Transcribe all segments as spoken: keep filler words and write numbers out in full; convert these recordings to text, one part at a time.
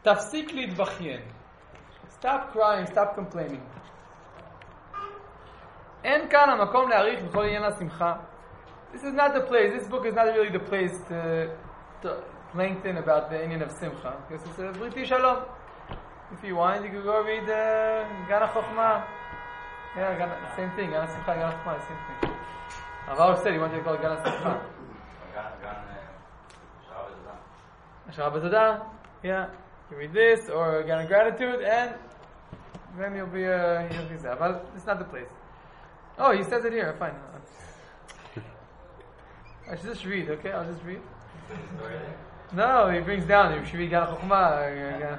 תפסיק להתבכיין. Stop crying, stop complaining. אין כאן המקום להאריך בכל עניין השמחה. This is not the place, this book is not really the place to, to lengthen about the Indian of Simcha. Because it's a Briti Shalom. If you want, you can go read uh, Gan HaChokhmah. Yeah, Gan, same thing, Gan HaSimcha, Gan HaChokhmah, same thing. Rav said he wanted to call it Gan HaSimcha. Gan Shara B'Todah. Yeah, you read this, or Gan Gratitude, and then you'll be, uh, you'll be there. But it's not the place. Oh, he says it here, fine. I should just read, okay? I'll just read. No, he brings down, you should read Gan HaChokhmah.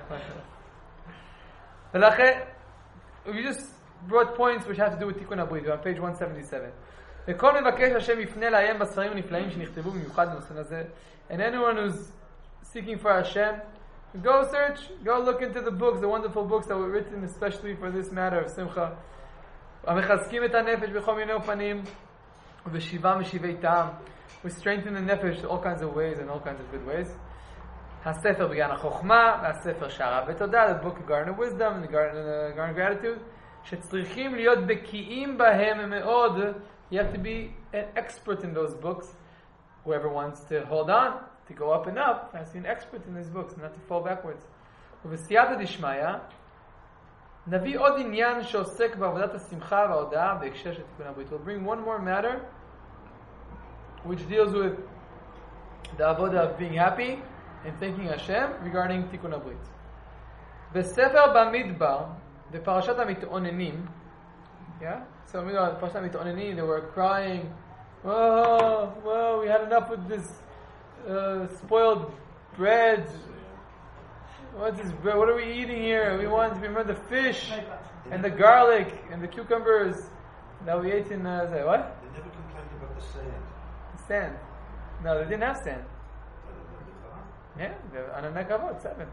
We just brought points which have to do with Tikkun Abrit. We're on page one seventy-seven. וכל מבקש השם יפנה לעיין בספרים הנפלאים שנכתבו במיוחד בנושא הזה. And anyone who's seeking for Hashem, go search, go look into the books, the wonderful books that were written especially for this matter of Simcha. המחזקים את הנפש בכל מיני אופנים, ובשיבה משיבי טעם. We strengthen the nefesh in all kinds of ways and all kinds of good ways. הספר בגן החוכמה, והספר שערה בתודה, the book of Garden of Wisdom and the Garden, uh, Garden of Gratitude, שצריכים להיות בקיאים בהם מאוד. You have to be an expert in those books. Whoever wants to hold on, to go up and up, has to be an expert in these books, not to fall backwards. ובסייעתא דשמיא, נביא עוד עניין שעוסק בעבודת השמחה וההודאה בהקשר של תיקון הברית. We'll bring one more matter which deals with the avodah of being happy and thanking Hashem regarding תיקון הברית. בספר במדבר, בפרשת המתאוננים, yeah? So בפרשת המתאוננים, they were crying, whoa, whoa, we had enough with this uh, spoiled bread. What's this bread? What are we eating here? We want to remember the fish and the garlic and the cucumbers that we ate in, uh, what? They never complained about the sand. Sand. No, they didn't have sand. Yeah, on a Nekavot, seven.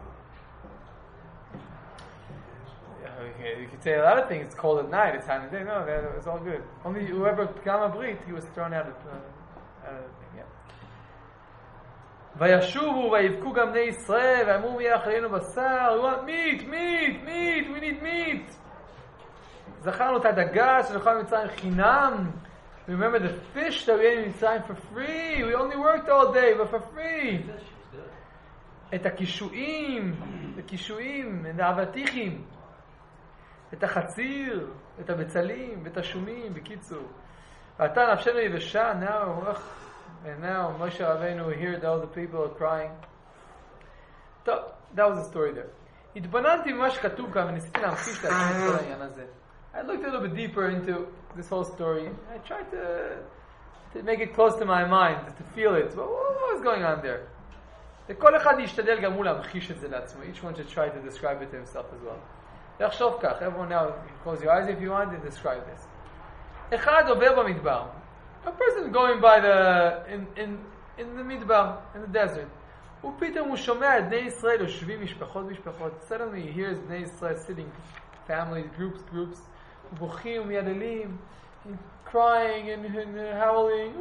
Yeah, okay, you could say a lot of things. It's cold at night, it's hot in the day. No, that, it's all good. Only whoever Gama Brit, he was thrown out of, uh, out of the thing, yeah. וישובו ויבכו גם בני ישראל ואמרו מי יאכלנו בשר. We want meat, meat, meat, we need meat. זכרנו את הדגה שנאכל במצרים חינם. Remember the fish that we ate in Mitzrayim for free. We only worked all day, but for free. את הקישואים, את הקישואים, את האבטיחים, את החציר, את הבצלים, ואת השומים, בקיצור. ועתה נפשנו יבשה, now, and now Moshe Rabbeinu heard all the people are crying. So, that was the story there. התבוננתי במה שכתוב כאן וניסיתי להמחיש לעצמי את כל העניין הזה. I looked a little bit deeper into this whole story. I tried to, to make it close to my mind, to feel it. What, what was going on there? וכל אחד ישתדל גם הוא להמחיש את זה לעצמו. Each one should try to describe it to himself as well. לחשוב כך. Everyone now, close your eyes if you want and describe this. אחד עובר במדבר. A person going by the, in, in, in the midbar, in the desert. ופתאום הוא שומע את בני ישראל יושבים משפחות משפחות. Suddenly he hears בני ישראל sitting, families, groups, groups. ובוכים ומייללים, crying and, and howling.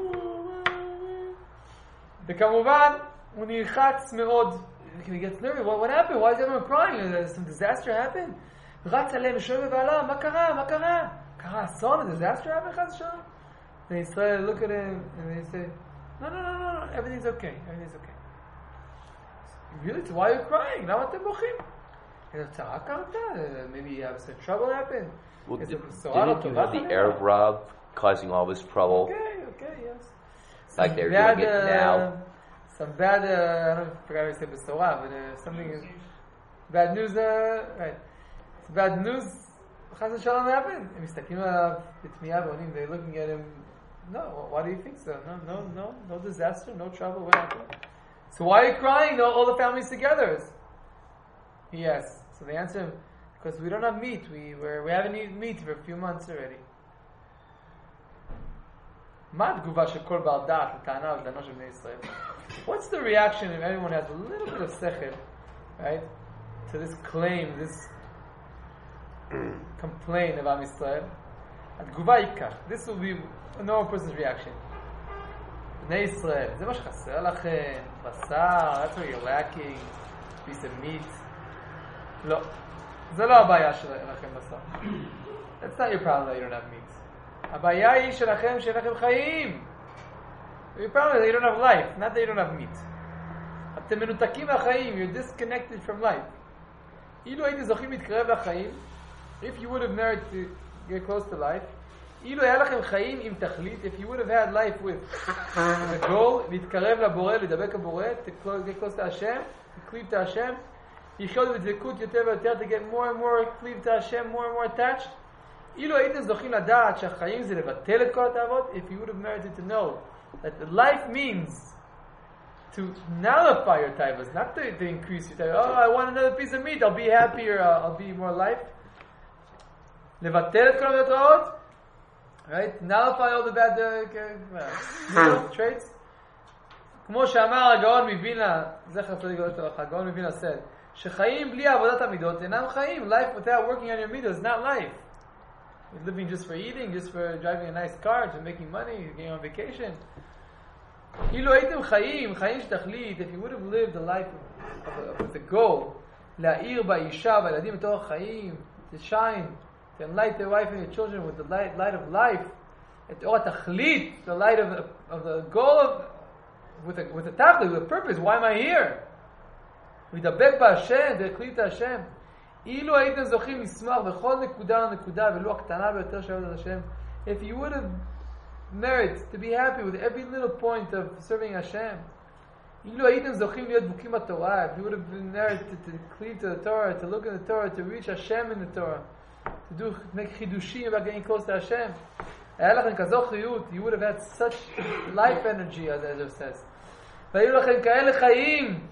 וכמובן, הוא נלחץ מאוד. He gets nervous. What, what happened? Why is everyone crying? Did some disaster happen? רץ עליהם, שואל בבעלה, מה קרה? מה קרה? קרה אסון? A disaster happened? חס ושלום? They Israel look at him and they say, no, no, no, no, no, everything's okay, everything's okay. Really? So why are you crying? למה אתם בוכים? צרה קרתה? Maybe you have some trouble happen? Well, did, didn't you have the Arab rob causing all this trouble? Okay, okay, yes. Like they're bad, doing it uh, now? Some bad, uh, I don't know, I forgot how to say בשורה, but uh, something, bad news, uh, right. It's bad news, חס ושלום happened. הם מסתכלים עליו בתמיהה ועונים, they're looking at him, no, why do you think so? No, no, no, no disaster, no trouble, what happened? So why are you crying, all, all the families together? Yes. So they answer him, because we don't have meat. We were, we haven't eaten meat for a few months already. מה התגובה של כל בעל דעת לטענה ולטענה של בני ישראל? What's the reaction if everyone has a little bit of sechel, right, to this claim, this complaint of Am Yisrael? התגובה היא כך. This will be a normal person's reaction. בני ישראל, זה מה שחסר לכם, בשר, that's what you're lacking. piece of meat. לא. זה לא הבעיה שלכם בשר. That's not your problem that you don't have meat. הבעיה היא שלכם שאין לכם חיים. Your problem is that you don't have life, not that you don't have meat. אתם מנותקים מהחיים, you're disconnected from life. אילו הייתם זוכים להתקרב לחיים, if you would have merited to get close to life, אילו היה לכם חיים עם תכלית, if you would have had life with the goal, להתקרב לבורא, לדבק לבורא, to close, get close to Hashem, to cleave to Hashem, לחיות בדבקות יותר ויותר, to get more and more cleave to Hashem, more and more attached, אילו הייתם זוכים לדעת שהחיים זה לבטל את כל התאוות, if you would have merited to know that life means to nullify your taivas, not to, to increase your taivas. Oh, I want another piece of meat, I'll be happier, I'll, I'll be more life. לבטל את כל המטראות, right? Nullify all the bad uh, uh, traits. כמו שאמר הגאון מווילנה, זכר צדיק גדול תורך, הגאון מווילנה said, שחיים בלי עבודת המידות אינם חיים. Life without working on your midos is not life. You're living just for eating, just for driving a nice car, just making money, going on vacation. אילו הייתם חיים, חיים שתכלית, if you would have lived a life of, of, with a goal, להאיר באישה והילדים בתוך החיים, to shine, to enlighten your wife and your children with the light, light of life, את אור התכלית, the light of, of the goal of, with a, with a tachlit, with a purpose, why am I here? לדבק בהשם, להקליט את השם. אילו הייתם זוכים לשמוח בכל נקודה ונקודה, ולו הקטנה ביותר של עבודת השם, if you would have merit to be happy with every little point of serving Hashem. אילו הייתם זוכים להיות דבוקים בתורה, if you would have been merit to, to cleave to the Torah, to look in the Torah, to reach Hashem in the Torah, to do, make חידושים about getting close to Hashem, היה לכם כזו חיות, you would have had such life energy, as Ezra says. והיו לכם כאלה חיים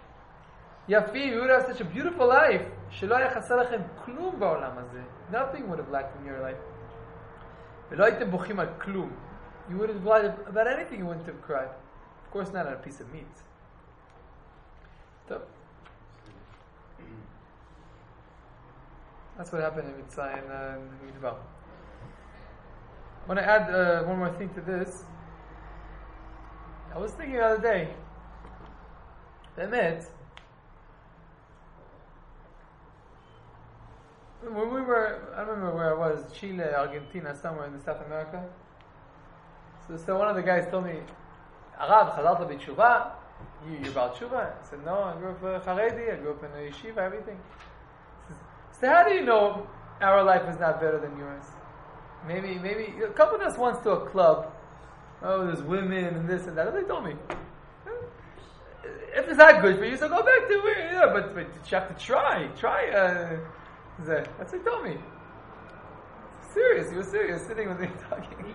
יפים, you would have such a beautiful life, שלא היה חסר לכם כלום בעולם הזה. Nothing would have lacked in your life. ולא הייתם בוכים על כלום. You would have lied about anything, you wouldn't have cried. Of course not on a piece of meat. So, that's what happened in Mitzrayim and uh, Midbar. I want to add uh, one more thing to this. I was thinking the other day, באמת, when we were, I don't remember where I was, Chile, Argentina, somewhere in South America. So, so one of the guys told me, Arab, חזרת בתשובה? You, you're about tshuva? I said, no, I grew up uh, Haredi, I grew up in a yeshiva, everything. He says, so how do you know our life is not better than yours? Maybe, maybe, a couple of us once to a club, oh, there's women and this and that. They told me, if it's not good for you, so go back to where, yeah, but, but you have to try, try, uh, that's what he told me. Serious, he was serious, sitting with me talking.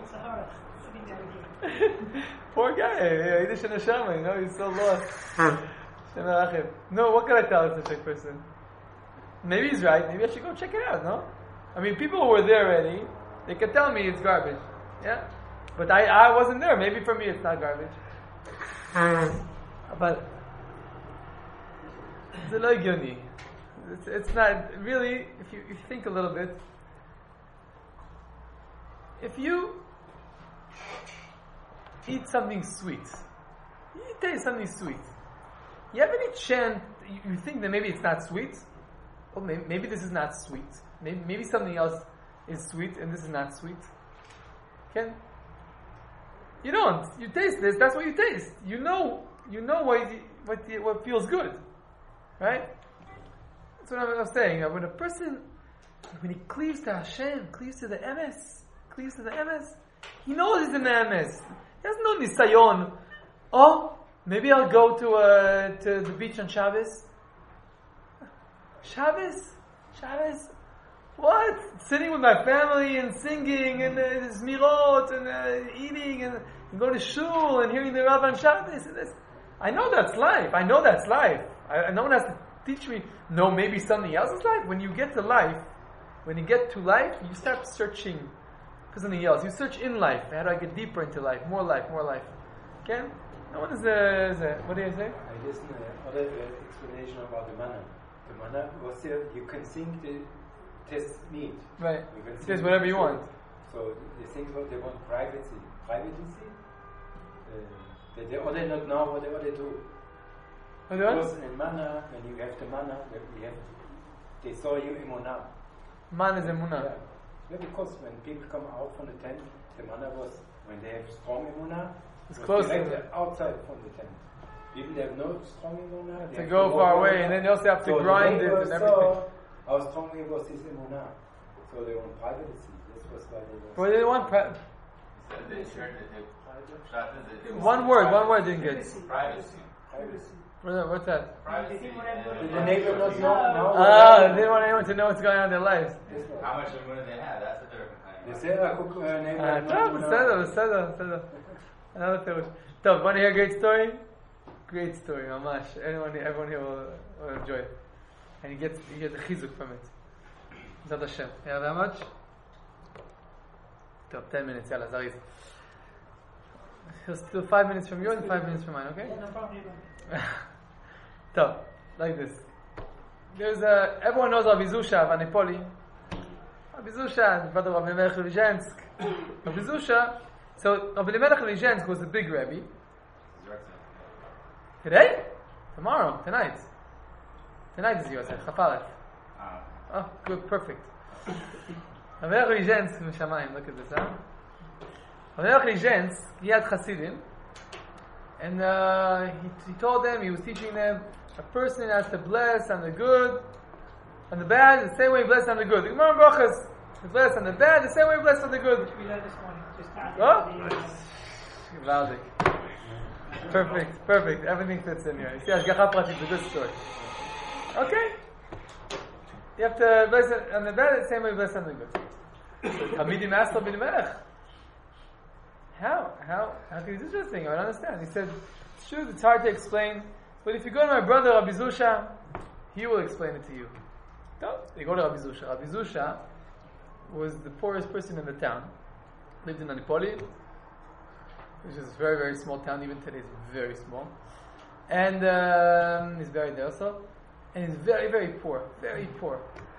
Poor guy, Yiddish and Neshama, you know, he's so lost. No, what can I tell such a person? Maybe he's right, maybe I should go check it out, no? I mean, people who were there already, they can tell me it's garbage, yeah? But I, I wasn't there, maybe for me it's not garbage. But, it's a little yoni. It's, it's not, really, if you, if you think a little bit, if you eat something sweet, you taste something sweet, you have any chance, you, you think that maybe it's not sweet? Well, maybe, maybe this is not sweet. Maybe, maybe something else is sweet and this is not sweet. Okay? You don't. You taste this, that's what you taste. You know, you know what, what, what feels good. Right? That's what I'm saying. When a person, when he cleaves to Hashem, cleaves to the emes, cleaves to the emes, he knows he's in the emes. He has no nisayon. Oh, maybe I'll go to uh, to the beach on Shabbos. Shabbos? Shabbos? What? Sitting with my family and singing and uh, zmirot and uh, eating and, and going to shul and hearing the Rav on Shabbos and this. I know that's life. I know that's life. I, no one has to teach me, no, maybe something else is life. When you get to life, when you get to life, you start searching for something else. You search in life. How do I get deeper into life? More life, more life. Okay? No one is the, is the what do you say? I listen to another explanation about the manna. The manna was here, you can sing the test meat. Right. It says whatever you want. So they think about they want privacy. Privacy? Uh, they, they other not know what they, what they do. What do you Because want? in Mana, when you have the Mana, when you have, they saw you Emunah. Man is emunah. Yeah. Yeah, because when people come out from the tent, the Mana was, when they have strong Emunah, It's was close direct to- outside from the tent. People that have no strong Emunah, they To have go walk far around. away, and then you also have to So the grind it neighbors and everything. saw how strong it was his Emunah. So they want privacy. This was why they But were. they want pri- one word, one word didn't get. Privacy. Privacy. What- What's that? Privacy. Did the neighbor not know? know Ah, they didn't want anyone to know what's going on in their lives. This was- How much of money they have? That's what they're They complaining. say, "I cook uh, neighbor." Ah, not טוב, Emunah." בסדר, בסדר, בסדר. Another פירוש. טוב, want to hear a great story? Great story, ממש. Everyone, everyone here will, will enjoy it. And you get, you get the chizuk from it. Zad Hashem. You have how much? טוב, ten minutes, יאללה, זריז. He'll steal five minutes from you and five minutes from mine, okay? Yeah, no problem. טוב, like this. There's a, everyone knows Rabbi Zusha, Vanipoli. Rabbi Zusha, brother of Rabbi Melech Lizhensk. Rabbi Zusha, so Rabbi Melech Lizhensk was a big Rebbe. Today? Tomorrow, tonight. Tonight is yours, Chafalet. Oh, good, perfect. Rabbi Melech Lizhensk, Mishamayim, look at this, huh? Rabbi Melech Lizhensk, he had Hasidim. And uh, he, he told them, he was teaching them, a person has to bless on the good, on the bad, the same way he blessed on the good. The Gemara in Brachos, he blessed on the bad, the same way he blessed on the good. We learned this morning. Just add Oh? the, Gewaldig. Perfect, perfect. Everything fits in here. You see, Ashgacha Pratit is a good story. Okay. You have to bless it on the bad, the same way you bless on the good. Hamidim asked Rabbi Melech, How? How? How can you do such a thing? I don't understand. He said, it's true, it's hard to explain, but if you go to my brother Rabbi Zusha, he will explain it to you. So, they go to Rabbi Zusha. Rabbi Zusha was the poorest person in the town. Lived in Anipoli, which is a very, very small town. Even today it's very small. And um, he's buried there also. And he's very, very poor. Very poor.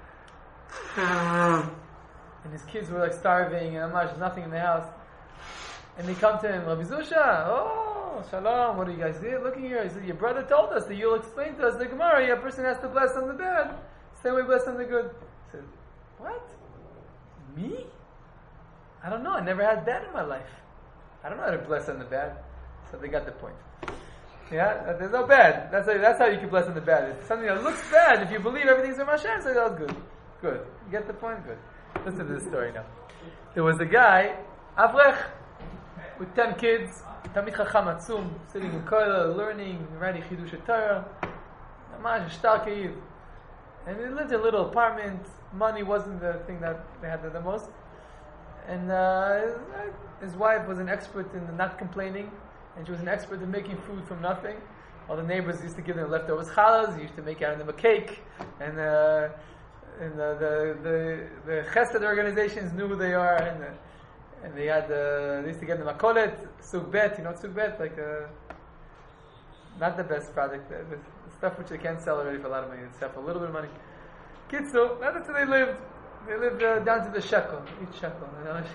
And his kids were like starving, and there's nothing in the house. And they come to him, Rabbi Zusha, oh, shalom, what do you guys do? Look here. He said, your brother told us that you'll explain to us the Gemara, a person has to bless on the bad, same way bless on the good. He said, what? Me? I don't know, I never had bad in my life. I don't know how to bless on the bad. So they got the point. Yeah, there's no bad. That's how, that's how you can bless on the bad. If something that looks bad, if you believe everything's from Hashem, say that's good. Good. You get the point? Good. Listen to this story now. There was a guy, Avrech, with ten kids, Talmid Chacham Atzum, sitting in Kollel, learning, writing Chidush Torah, Mamash, Shtar Keiv. And he lived in a little apartment. Money wasn't the thing that they had the most. And uh, his, his wife was an expert in not complaining, and she was an expert in making food from nothing. All the neighbors used to give them leftovers challahs. He used to make out of them a cake, and uh, and uh, the the the chesed organizations knew who they are, and uh, and they had uh, they used to get them a kolet, sug bet, you know sug bet, like uh, not the best product, the, the stuff which they can't sell already for a lot of money, they sell for a little bit of money. Kitzu, that's how they lived. They lived uh, down to the shekel, each shekel. You know?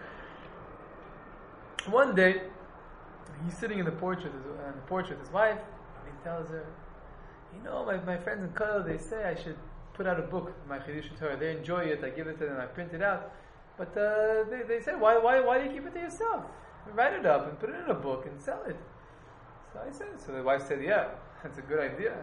One day, he's sitting in the porch with his, uh, the porch with his wife, and he tells her, you know, my, my friends in Kollel, they say I should put out a book, my Chidush Torah. They enjoy it, I give it to them, I print it out. But uh, they, they say, why, why, why do you keep it to yourself? Write it up and put it in a book and sell it. So I said, so the wife said, yeah, that's a good idea.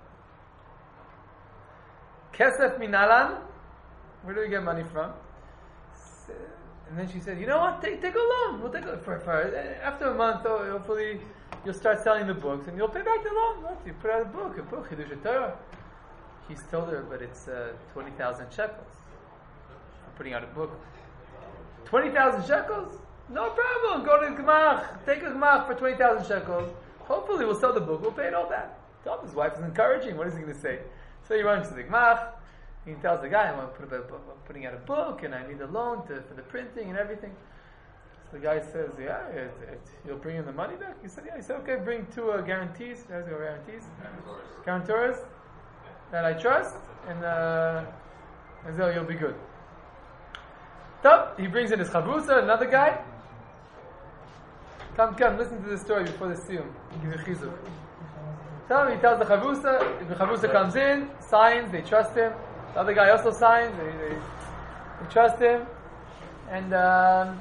Kesef minalan, where do we get money from? And then she said, you know what, take take a loan. We'll take a for, for after a month, oh, hopefully you'll start selling the books and you'll pay back the loan. What? You put out a book, a book, Chidush Torah. He's told her, but it's uh, twenty thousand shekels for putting out a book. twenty thousand shekels? No problem. Go to the Gemach. Take a Gemach for twenty thousand shekels. Hopefully we'll sell the book. We'll pay it all back. Tell him his wife is encouraging. What is he going to say? So he runs to the Gemach. He tells the guy, I'm, put a, I'm putting out a book and I need a loan to, for the printing and everything. So the guy says, yeah, it, it, you'll bring in the money back? He said, yeah. He said, okay, bring two uh, guarantees. There's no guarantees. Guarantors that I trust. And, uh, and so you'll be good. So he brings in his chavrusa, another guy. Come, come, listen to this story before the siyum. Give you chizuk. So he tells the Chavrusa, the Chavrusa comes in, signs, they trust him. The other guy also signs, they, they, they trust him. And um,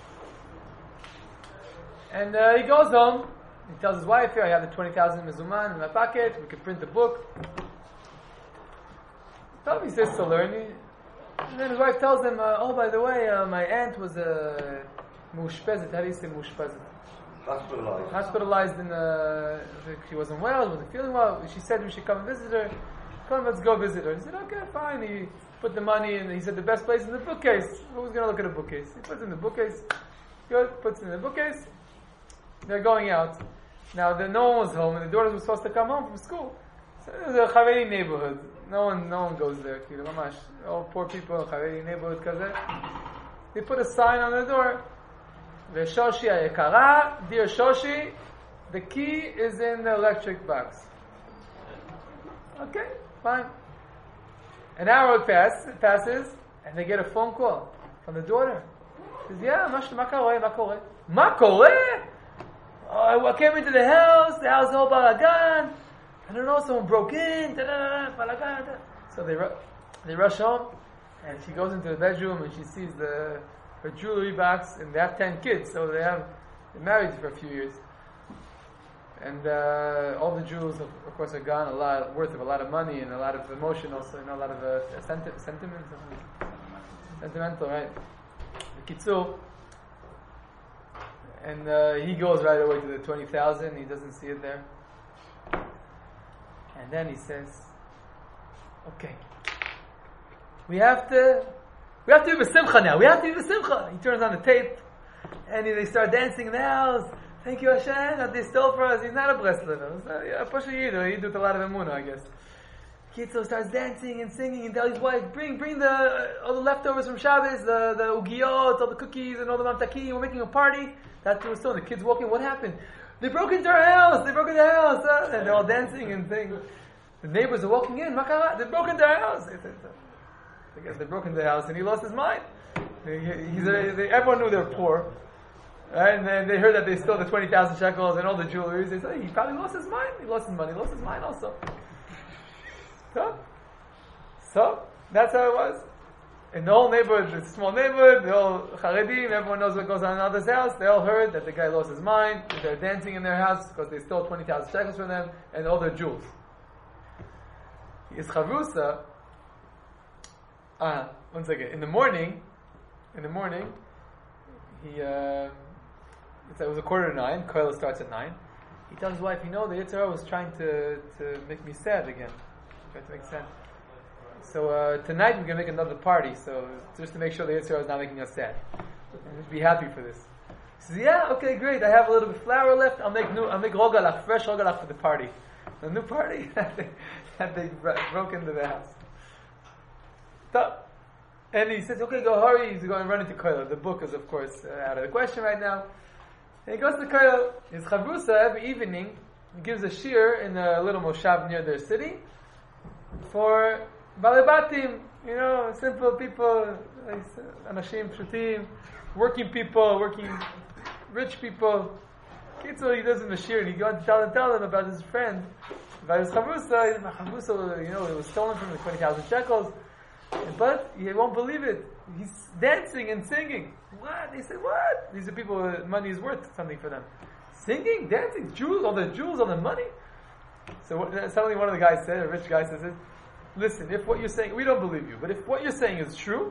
and uh, he goes home. He tells his wife, here, I have the twenty thousand mezuman in my pocket, we can print the book. So he says to learn. And then his wife tells him, uh, oh, by the way, uh, my aunt was a uh, mushpezet. How do you say mushpezet? Hospitalized. Hospitalized in uh, she wasn't well, wasn't feeling well. She said we should come and visit her. Come, let's go visit her. He said, okay, fine. He put the money in. He said the best place is the bookcase. Who's going to look at a bookcase? He puts it in the bookcase. Good, puts it in the bookcase. They're going out. Now, the, no one was home, and the daughters were supposed to come home from school. So it was a Haredi neighborhood. No one, no one goes there. All poor people, Haredi neighborhood, kaze. They put a sign on the door. Shoshi ayekara, dear Shoshi, the key is in the electric box. Okay, fine. An hour pass, passes, and they get a phone call from the daughter. She says, yeah, ma kore, ma kore. Ma kore? Oh, I came into the house, the house is all balagan. I don't know, someone broke in, da-da-da-da, balagan. Da. So they, ru- they rush home, and she goes into the bedroom, and she sees the her jewelry box, and they have ten kids, so they have they're married for a few years, and uh, all the jewels, of, of course, are gone. A lot worth of a lot of money and a lot of emotion, also, you know, a lot of uh, senti- sentiment, sentimental, right? Kitzur, and uh, he goes right away to the twenty thousand. He doesn't see it there, and then he says, "Okay, we have to." We have to be b'simcha now. We have to be b'simcha. He turns on the tape, and they start dancing in the house. Thank you, Hashem, that they stole for us. He's not a Bresliner. He's not a Pasha Yidu. He did a lot of emunah, I guess. Kitzo starts dancing and singing and tells his wife, bring bring the uh, all the leftovers from Shabbos, the, the ugiyot, all the cookies, and all the mamtakim. We're making a party. That's what we're still. The kids walking. What happened? They broke into our house. They broke into our house. Huh? And they're all dancing and singing. The neighbors are walking in. Makara, they broke into our house. I guess they broke into the house and he lost his mind. He, he's a, they, everyone knew they were poor. Right? And then they heard that they stole the twenty thousand shekels and all the jewelry. They said, he probably lost his mind. He lost his money. He lost his mind also. So, so that's how it was. In the whole neighborhood, it's a small neighborhood, the whole Charedim, everyone knows what goes on in another's house. They all heard that the guy lost his mind. They're dancing in their house because they stole twenty thousand shekels from them and all their jewels. His Chavrusa, Ah, one second. In the morning, in the morning, he, uh, it's, it was a quarter to nine, Koil starts at nine. He tells his wife, you know, the Yetzer Hara was trying to, to make me sad again. Trying to make sad. So, uh, tonight we're going to make another party, so just to make sure the Yetzer Hara is not making us sad. And just be happy for this. He says, yeah, okay, great, I have a little bit of flour left, I'll make new, I'll make rogalach, fresh rogalach for the party. A new party that they, that they broke into the house. And he says, okay, go hurry. He's going to run into Koil. The book is, of course, uh, out of the question right now. And he goes to Koil. His Chavrusa, every evening, he gives a shir in a little moshav near their city for balebatim, you know, simple people, anashim pshutim, working people, working rich people. Kitzur, he does in the shir, and he goes to tell them, tell them about his friend, about his Chavrusa. Chavrusa, you know, it was stolen from the twenty thousand shekels. But you won't believe it. He's dancing and singing. What? They say, what? These are people, uh, money is worth something for them. Singing, dancing, jewels, all the jewels, all the money. So what, suddenly one of the guys said, a rich guy says, listen, if what you're saying, we don't believe you, but if what you're saying is true,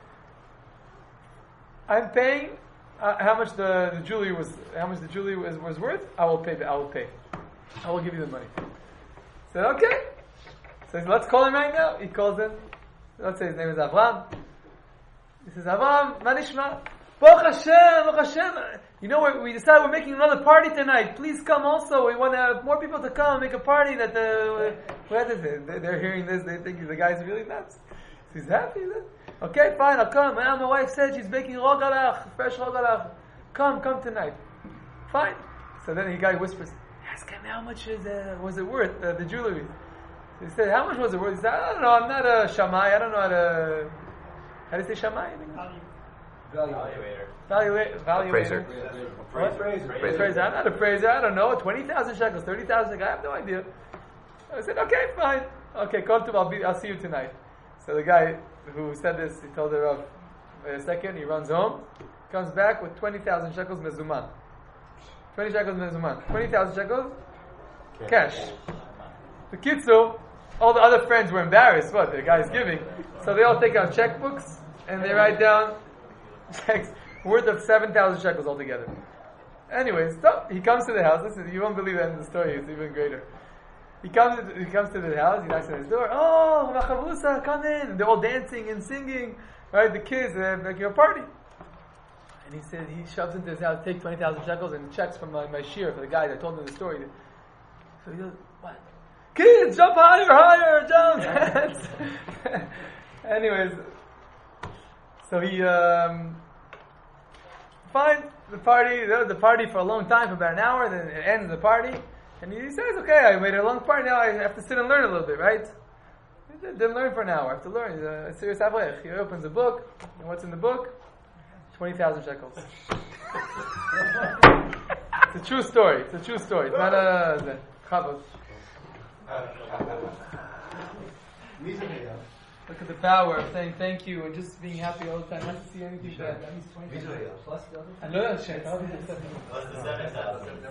I'm paying uh, how much the, the jewelry was, how much the jewelry was, was worth, I will pay, I will pay. I will give you the money. He said, okay. So let's call him right now. He calls him. Let's say his name is Avram. He says, Avram, Manishma, Baruch Hashem, Baruch Hashem. You know, we, we decided we're making another party tonight. Please come also. We want to have more people to come and make a party. That the, what is it? They're hearing this. They think the guy's really nuts. So he's happy. Then. Okay, fine, I'll come. My wife said she's baking rogalach, fresh rogalach. Come, come tonight. Fine. So then the guy whispers, ask him how much is, uh, was it worth, uh, the jewelry. He said, how much was it worth? He said, I don't know, I'm not a Shammai, I don't know how to, how do you say Shammai? Evaluator. Evaluate, Appraiser. evaluator. Appraiser. Appraiser. I'm not a appraiser. I don't know. twenty thousand shekels, thirty thousand shekels. I have no idea. I said, okay, fine. Okay, call to I'll, be, I'll see you tonight. So the guy who said this, he told her, Rav, wait a second, he runs home, comes back with twenty thousand shekels mezuman. twenty shekels mezuman. twenty thousand shekels cash. The kitzu, all the other friends were embarrassed what the guy's giving. So they all take out checkbooks and they write down checks worth of seven thousand shekels altogether. Anyways, so he comes to the house. Listen, you won't believe the end of the story. It's even greater. He comes. He comes to the house. He knocks on his door. Oh, Machavusa, come in! And they're all dancing and singing. Right, the kids they're making a party. And he said he shoves into his house, take twenty thousand shekels and checks from my, my shear for the guy that told him the story. So he goes, what? Kids, jump higher, higher, jump! Dance. Anyways, so he um, finds the party. There was the party for a long time, for about an hour. Then it ends the party. And he says, okay, I made a long party, now I have to sit and learn a little bit, right? He didn't learn for an hour, I have to learn. He's a serious avrech. He opens a book, and what's in the book? twenty thousand shekels. It's a true story, it's a true story. It's not a... Chavos. Look at the power of saying thank you and just being happy all the time, not to see anything bad. I know that shit.